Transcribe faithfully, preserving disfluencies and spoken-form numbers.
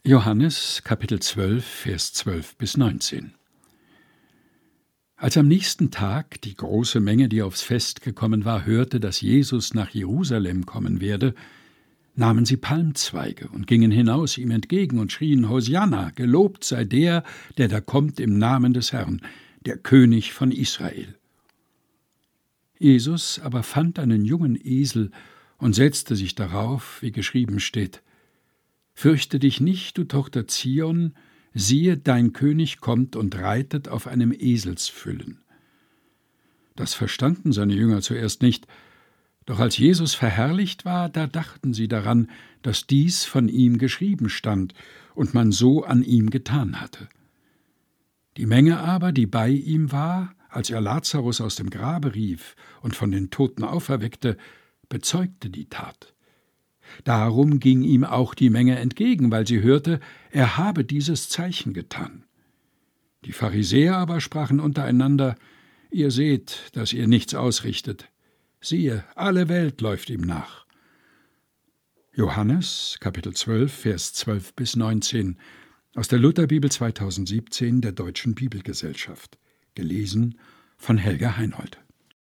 Johannes, Kapitel zwölf, Vers zwölf bis neunzehn. Als am nächsten Tag die große Menge, die aufs Fest gekommen war, hörte, dass Jesus nach Jerusalem kommen werde, nahmen sie Palmzweige und gingen hinaus ihm entgegen und schrien: Hosianna, gelobt sei der, der da kommt im Namen des Herrn, der König von Israel. Jesus aber fand einen jungen Esel und setzte sich darauf, wie geschrieben steht: Fürchte dich nicht, du Tochter Zion, siehe, dein König kommt und reitet auf einem Eselsfüllen. Das verstanden seine Jünger zuerst nicht, doch als Jesus verherrlicht war, da dachten sie daran, dass dies von ihm geschrieben stand und man so an ihm getan hatte. Die Menge aber, die bei ihm war, als er Lazarus aus dem Grabe rief und von den Toten auferweckte, bezeugte die Tat. Darum ging ihm auch die Menge entgegen, weil sie hörte, er habe dieses Zeichen getan. Die Pharisäer aber sprachen untereinander: Ihr seht, dass ihr nichts ausrichtet. Siehe, alle Welt läuft ihm nach. Johannes, Kapitel zwölf, Vers zwölf bis neunzehn, aus der Lutherbibel zweitausendsiebzehn der Deutschen Bibelgesellschaft. Gelesen von Helga Heinold.